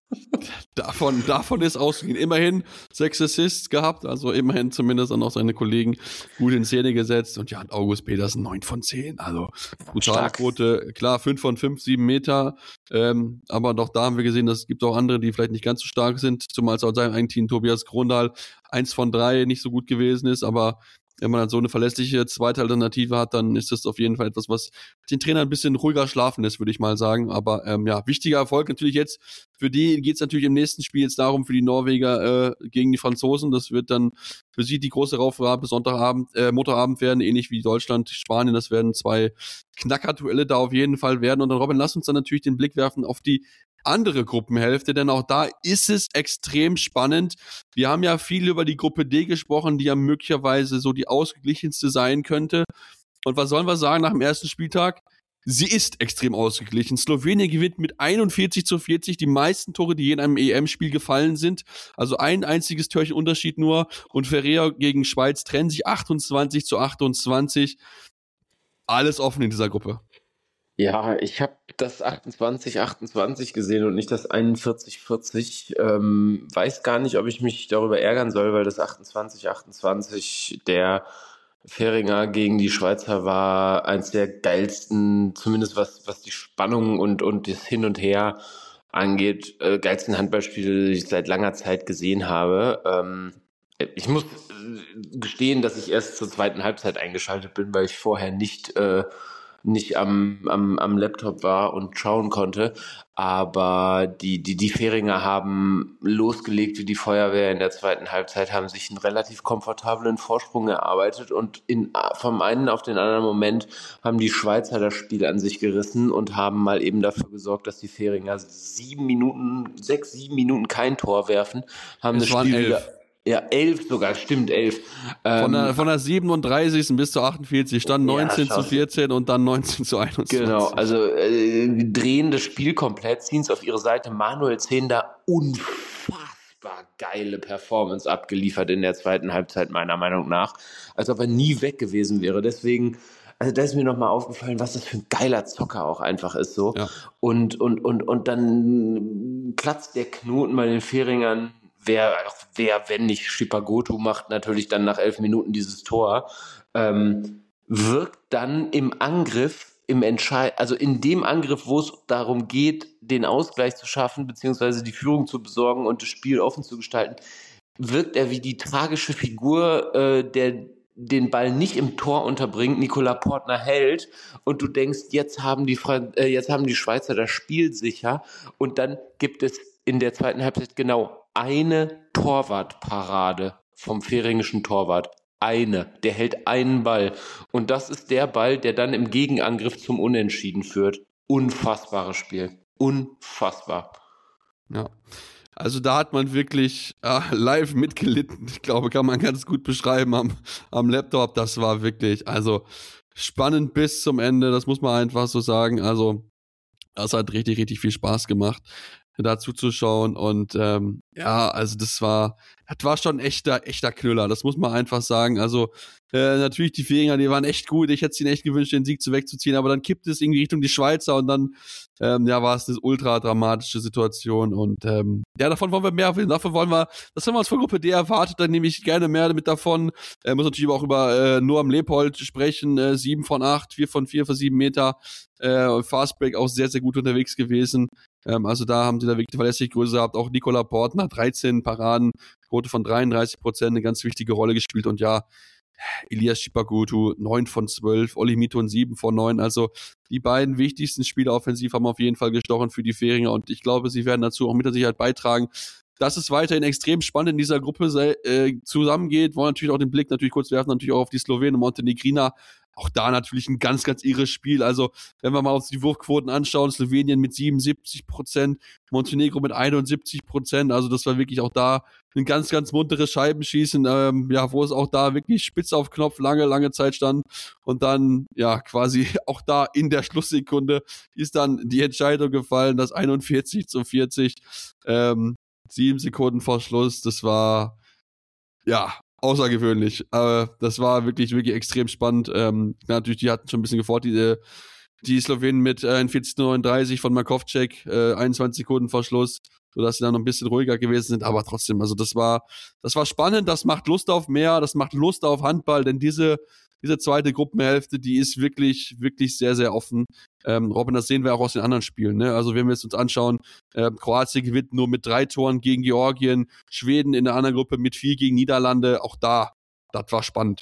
A: Davon, davon ist ausgehend. Immerhin sechs Assists gehabt, also immerhin zumindest dann auch seine Kollegen gut in Szene gesetzt. Und ja, August Petersen neun von zehn, also brutale Quote. Klar, fünf von fünf, sieben Meter. Ähm, aber doch da haben wir gesehen, dass es gibt auch andere, die vielleicht nicht ganz so stark sind. Zumal es auch sein eigenen Team Tobias Krondahl eins von drei nicht so gut gewesen ist, aber wenn man dann so eine verlässliche zweite Alternative hat, dann ist das auf jeden Fall etwas, was den Trainer ein bisschen ruhiger schlafen lässt, würde ich mal sagen. Aber ähm, ja, wichtiger Erfolg natürlich jetzt. Für die geht es natürlich im nächsten Spiel jetzt darum, für die Norweger äh, gegen die Franzosen. Das wird dann für sie die große Raufgabe Sonntagabend, äh, Montagabend werden, ähnlich wie Deutschland, Spanien. Das werden zwei Knackerduelle da auf jeden Fall werden. Und dann, Robin, lass uns dann natürlich den Blick werfen auf die andere Gruppenhälfte, denn auch da ist es extrem spannend. Wir haben ja viel über die Gruppe D gesprochen, die ja möglicherweise so die ausgeglichenste sein könnte. Und was sollen wir sagen nach dem ersten Spieltag? Sie ist extrem ausgeglichen. Slowenien gewinnt mit einundvierzig zu vierzig die meisten Tore, die je in einem E M-Spiel gefallen sind. Also ein einziges Törchen Unterschied nur. Und Ferrer gegen Schweiz trennen sich achtundzwanzig zu achtundzwanzig. Alles offen in dieser Gruppe.
B: Ja, ich habe das achtundzwanzig achtundzwanzig gesehen und nicht das einundvierzig vierzig. Ähm, weiß gar nicht, ob ich mich darüber ärgern soll, weil das achtundzwanzig achtundzwanzig der Fähringer gegen die Schweizer war eins der geilsten, zumindest was, was die Spannung und, und das Hin und Her angeht, äh, geilsten Handballspiele, die ich seit langer Zeit gesehen habe. Ähm, ich muss gestehen, dass ich erst zur zweiten Halbzeit eingeschaltet bin, weil ich vorher nicht... Äh, nicht am, am, am Laptop war und schauen konnte, aber die, die, die Fähringer haben losgelegt wie die Feuerwehr in der zweiten Halbzeit, haben sich einen relativ komfortablen Vorsprung erarbeitet und in, vom einen auf den anderen Moment haben die Schweizer das Spiel an sich gerissen und haben mal eben dafür gesorgt, dass die Fähringer sieben Minuten, sechs, sieben Minuten kein Tor werfen, haben
A: es
B: das Spiel elf. wieder... Ja, elf sogar, stimmt, elf.
A: Von der, von der siebenunddreißigsten bis zur achtundvierzig stand neunzehn
B: ja,
A: zu vierzehn und dann neunzehn zu einundzwanzig.
B: Genau, also äh, drehen das Spiel komplett, ziehen es auf ihre Seite. Manuel Zehnder, unfassbar geile Performance abgeliefert in der zweiten Halbzeit, meiner Meinung nach. Als ob er nie weg gewesen wäre. Deswegen, also da ist mir nochmal aufgefallen, was das für ein geiler Zocker auch einfach ist so.
A: Ja.
B: Und, und, und, und dann platzt der Knoten bei den Fähringern. Wer, wer, wenn nicht Shipagoto macht, natürlich dann nach elf Minuten dieses Tor, ähm, wirkt dann im Angriff im Entscheid, also in dem Angriff, wo es darum geht, den Ausgleich zu schaffen, beziehungsweise die Führung zu besorgen und das Spiel offen zu gestalten, wirkt er wie die tragische Figur, äh, der den Ball nicht im Tor unterbringt, Nicolas Portner hält und du denkst, jetzt haben die Fra- äh, jetzt haben die Schweizer das Spiel sicher und dann gibt es in der zweiten Halbzeit genau eine Torwartparade vom färingischen Torwart. Eine. Der hält einen Ball. Und das ist der Ball, der dann im Gegenangriff zum Unentschieden führt. Unfassbares Spiel. Unfassbar.
A: Ja. Also da hat man wirklich äh, live mitgelitten. Ich glaube, kann man ganz gut beschreiben am, am Laptop. Das war wirklich, also spannend bis zum Ende. Das muss man einfach so sagen. Also das hat richtig, richtig viel Spaß gemacht, da zuzuschauen. Und ähm, ja, also das war, das war schon ein echter, echter Knüller. Das muss man einfach sagen. Also äh, natürlich die Fähinger, die waren echt gut. Ich hätte es ihnen echt gewünscht, den Sieg zu wegzuziehen. Aber dann kippt es irgendwie Richtung die Schweizer und dann ähm, ja, war es eine ultra dramatische Situation. Und ähm, ja, davon wollen wir mehr wissen. Davon wollen wir, das haben wir uns von Gruppe D erwartet. Dann nehme ich gerne mehr mit davon. Äh, muss natürlich aber auch über äh, Noam Leopold sprechen. Äh, sieben von acht, vier von vier für sieben Meter. Äh, Fastbreak auch sehr, sehr gut unterwegs gewesen. Ähm, also da haben sie da wirklich verlässlich Größe gehabt. Auch Nicolas Portner, dreizehn Paraden, Quote von dreiunddreißig Prozent, eine ganz wichtige Rolle gespielt. Und ja, Elias Chipagutu, neun von zwölf, Olli Miton, sieben von neun. Also die beiden wichtigsten Spieler offensiv haben auf jeden Fall gestochen für die Färinger. Und ich glaube, sie werden dazu auch mit der Sicherheit beitragen, dass es weiterhin extrem spannend in dieser Gruppe äh, zusammengeht. Wollen natürlich auch den Blick natürlich kurz werfen, natürlich auch auf die Slowenen, Montenegriner. Auch da natürlich ein ganz, ganz irres Spiel. Also, wenn wir mal uns die Wurfquoten anschauen, Slowenien mit siebenundsiebzig Prozent, Montenegro mit einundsiebzig Prozent. Also, das war wirklich auch da ein ganz, ganz munteres Scheibenschießen, ähm, ja, wo es auch da wirklich spitz auf Knopf lange, lange Zeit stand. Und dann, ja, quasi auch da in der Schlusssekunde ist dann die Entscheidung gefallen, das einundvierzig zu vierzig, ähm, sieben Sekunden vor Schluss. Das war, ja, außergewöhnlich. Aber das war wirklich, wirklich extrem spannend. Ähm, natürlich, die hatten schon ein bisschen gefordert, die, die Slowenen mit äh, vierzehn neununddreißig von Markovcek, äh, einundzwanzig Sekunden vor Schluss, sodass sie dann noch ein bisschen ruhiger gewesen sind. Aber trotzdem, also das war, das war spannend, das macht Lust auf mehr, das macht Lust auf Handball, denn diese, diese zweite Gruppenhälfte, die ist wirklich, wirklich sehr, sehr offen. Ähm, Robin, das sehen wir auch aus den anderen Spielen, ne? Also wenn wir es uns anschauen, äh, Kroatien gewinnt nur mit drei Toren gegen Georgien, Schweden in der anderen Gruppe mit vier gegen Niederlande, auch da, das war spannend.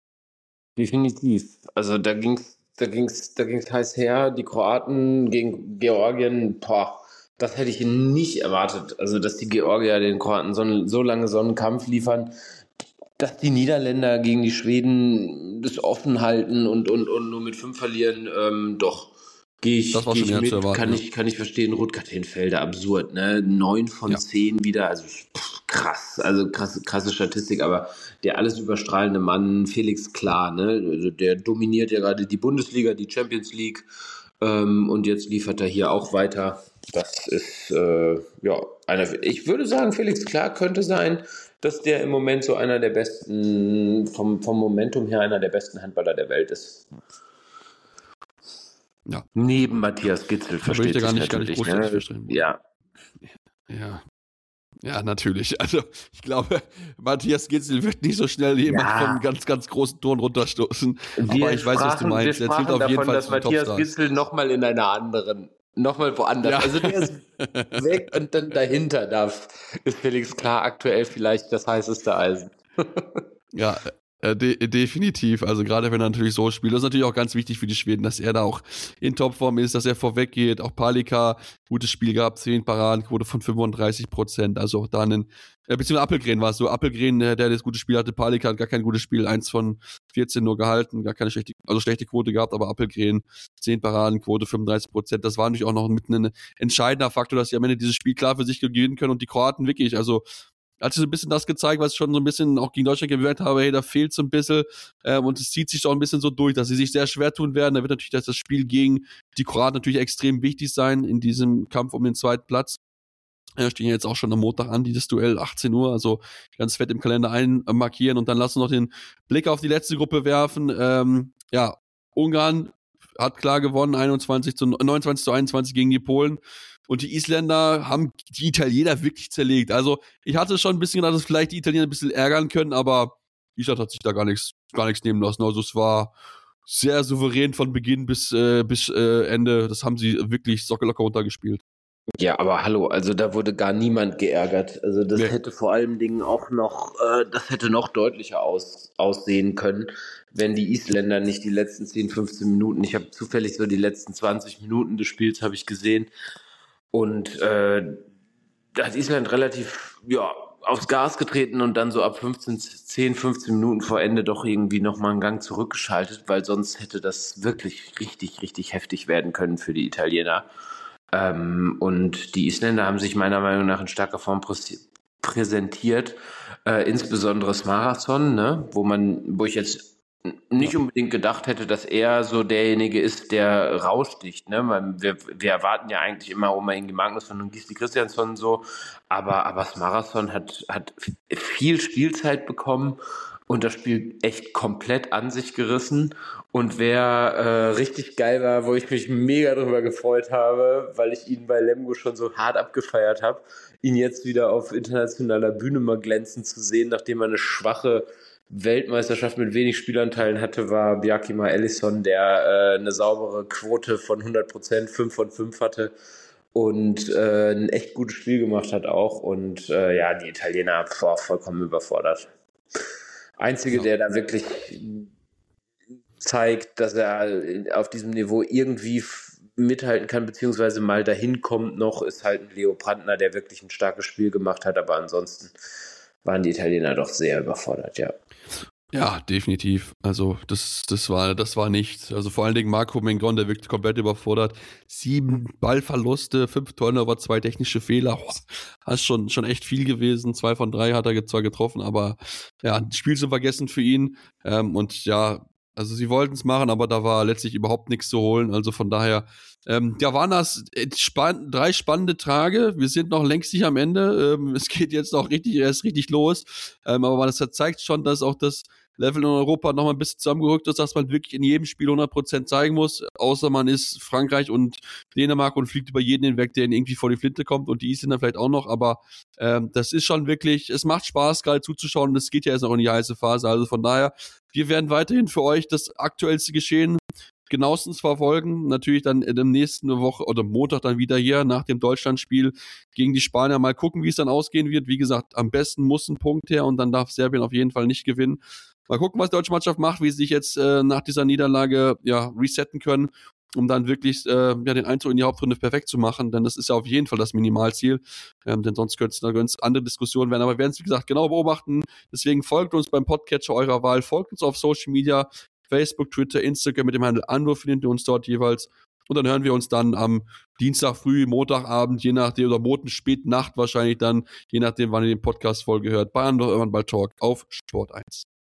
B: Definitiv. Also da ging's, da ging's, da ging's heiß her. Die Kroaten gegen Georgien, boah, das hätte ich nicht erwartet. Also dass die Georgier den Kroaten so, so lange so einen Kampf liefern, dass die Niederländer gegen die Schweden das offen halten und, und, und nur mit fünf verlieren, ähm, doch. Gehe ich,
A: Das war
B: geh
A: schon
B: ich
A: eher
B: mit,
A: zu erwarten,
B: kann
A: ja.
B: ich, kann ich verstehen. Rutger-Tenfelder, absurd, ne? Neun von
A: Ja.
B: zehn wieder, also pff, krass, also krasse, krasse Statistik, aber der alles überstrahlende Mann, Felix Klar, ne? Also der dominiert ja gerade die Bundesliga, die Champions League, ähm, und jetzt liefert er hier auch weiter. Das ist, äh, ja, einer, ich würde sagen, Felix Klar könnte sein, dass der im Moment so einer der besten, vom, vom Momentum her einer der besten Handballer der Welt ist.
A: Ja.
B: Neben Matthias Gitzel, versteht sich
A: gar nicht, gar nicht
B: natürlich. Ne?
A: verstehen.
B: Ja.
A: Ja. Ja, natürlich. Also, ich glaube, Matthias Gitzel wird nicht so schnell jemand ja. von ganz, ganz großen Toren runterstoßen.
B: Wir
A: Aber ich weiß,
B: sprachen,
A: was du meinst.
B: Wir
A: Er zählt auf
B: davon,
A: jeden Fall
B: dass
A: zu den
B: Matthias
A: Topstars.
B: Gitzel nochmal in einer anderen, nochmal woanders. Ja. Also, der ist weg und dann dahinter darf, ist Felix Klar aktuell vielleicht das heißeste Eisen.
A: Ja, Äh, de- definitiv, also gerade wenn er natürlich so spielt, das ist natürlich auch ganz wichtig für die Schweden, dass er da auch in Topform ist, dass er vorweg geht, auch Palika, gutes Spiel gehabt, zehn Paradenquote von fünfunddreißig Prozent, also auch da einen, äh, beziehungsweise Appelgren war es so, Appelgren, der das gute Spiel hatte, Palika hat gar kein gutes Spiel, eins von vierzehn nur gehalten, gar keine schlechte, also schlechte Quote gehabt, aber Appelgren, zehn Paradenquote, fünfunddreißig Prozent, das war natürlich auch noch mit einem entscheidender Faktor, dass sie am Ende dieses Spiel klar für sich gewinnen können und die Kroaten wirklich, also hat sich so ein bisschen das gezeigt, was ich schon so ein bisschen auch gegen Deutschland gemerkt habe, hey, da fehlt so ein bisschen ähm, und es zieht sich auch ein bisschen so durch, dass sie sich sehr schwer tun werden. Da wird natürlich das, das Spiel gegen die Kroaten natürlich extrem wichtig sein in diesem Kampf um den zweiten Platz. Ja, stehen ja jetzt auch schon am Montag an, dieses Duell, achtzehn Uhr, also ganz fett im Kalender einmarkieren und dann lassen wir noch den Blick auf die letzte Gruppe werfen. Ähm, ja, Ungarn hat klar gewonnen, einundzwanzig zu, neunundzwanzig zu einundzwanzig gegen die Polen. Und die Isländer haben die Italiener wirklich zerlegt. Also ich hatte schon ein bisschen gedacht, dass vielleicht die Italiener ein bisschen ärgern können, aber Island hat sich da gar nichts, gar nichts nehmen lassen. Also es war, sehr souverän von Beginn bis, äh, bis äh, Ende. Das haben sie wirklich sockerlocker runtergespielt.
B: Ja, aber hallo, also da wurde gar niemand geärgert. Also das
A: Nee.
B: hätte vor allen Dingen auch noch, äh, das hätte noch deutlicher aus, aussehen können, wenn die Isländer nicht die letzten zehn, fünfzehn Minuten, ich habe zufällig so die letzten zwanzig Minuten des Spiels habe ich gesehen und äh, da hat Island relativ, ja, aufs Gas getreten und dann so ab fünfzehn, zehn, fünfzehn Minuten vor Ende doch irgendwie nochmal einen Gang zurückgeschaltet, weil sonst hätte das wirklich richtig, richtig heftig werden können für die Italiener. Ähm, und die Isländer haben sich meiner Meinung nach in starker Form prä- präsentiert, äh, insbesondere Smarason, ne, wo man, wo ich jetzt nicht unbedingt gedacht hätte, dass er so derjenige ist, der raussticht. Ne? Weil wir, wir erwarten ja eigentlich immer Oma Ingi Magnusson und Gisli Christiansson so, aber, aber Smarason hat, hat viel Spielzeit bekommen und das Spiel echt komplett an sich gerissen. Und wer äh, richtig geil war, wo ich mich mega drüber gefreut habe, weil ich ihn bei Lemgo schon so hart abgefeiert habe, ihn jetzt wieder auf internationaler Bühne mal glänzen zu sehen, nachdem er eine schwache Weltmeisterschaft mit wenig Spielanteilen hatte, war Bjarkima Ellison, der äh, eine saubere Quote von hundert Prozent, fünf von fünf hatte und äh, ein echt gutes Spiel gemacht hat auch. Und äh, ja, die Italiener boah, vollkommen überfordert. Einzige, ja. der da wirklich zeigt, dass er auf diesem Niveau irgendwie mithalten kann, beziehungsweise mal dahin kommt noch, ist halt ein Leo Brandner, der wirklich ein starkes Spiel gemacht hat, aber ansonsten waren die Italiener doch sehr überfordert, ja.
A: Ja, definitiv. Also das, das war, das war nichts. Also vor allen Dingen Marco Mengon, der wirklich komplett überfordert. Sieben Ballverluste, fünf Turnover, zwei technische Fehler. Oh, das ist schon, schon echt viel gewesen. Zwei von drei hat er zwar getroffen, aber ja, das Spiel zu vergessen für ihn. Ähm, und ja, also sie wollten es machen, aber da war letztlich überhaupt nichts zu holen. Also von daher, ähm, ja, waren das spann- drei spannende Tage. Wir sind noch längst nicht am Ende. Ähm, es geht jetzt auch richtig, erst richtig los. Ähm, aber das zeigt schon, dass auch das Level in Europa noch mal ein bisschen zusammengerückt ist, dass man wirklich in jedem Spiel hundert Prozent zeigen muss, außer man ist Frankreich und Dänemark und fliegt über jeden hinweg, der irgendwie vor die Flinte kommt und die Isländer vielleicht auch noch, aber ähm, das ist schon wirklich, es macht Spaß, gerade zuzuschauen und es geht ja erst noch in die heiße Phase, also von daher, wir werden weiterhin für euch das aktuellste Geschehen genauestens verfolgen, natürlich dann in der nächsten Woche oder Montag dann wieder hier nach dem Deutschlandspiel gegen die Spanier mal gucken, wie es dann ausgehen wird, wie gesagt, am besten muss ein Punkt her und dann darf Serbien auf jeden Fall nicht gewinnen. Mal gucken, was die deutsche Mannschaft macht, wie sie sich jetzt äh, nach dieser Niederlage ja resetten können, um dann wirklich äh, ja, den Einzug in die Hauptrunde perfekt zu machen, denn das ist ja auf jeden Fall das Minimalziel, ähm, denn sonst könnte es da ganz andere Diskussionen werden, aber wir werden es, wie gesagt, genau beobachten, deswegen folgt uns beim Podcatcher eurer Wahl, folgt uns auf Social Media, Facebook, Twitter, Instagram mit dem Handel Anwurf findet ihr uns dort jeweils. Und dann hören wir uns dann am Dienstag früh, Montagabend, je nachdem, oder Montag spät Nacht wahrscheinlich dann, je nachdem, wann ihr den Podcast-Folge hört, bei Anwurf irgendwann bei Talk auf Sport eins.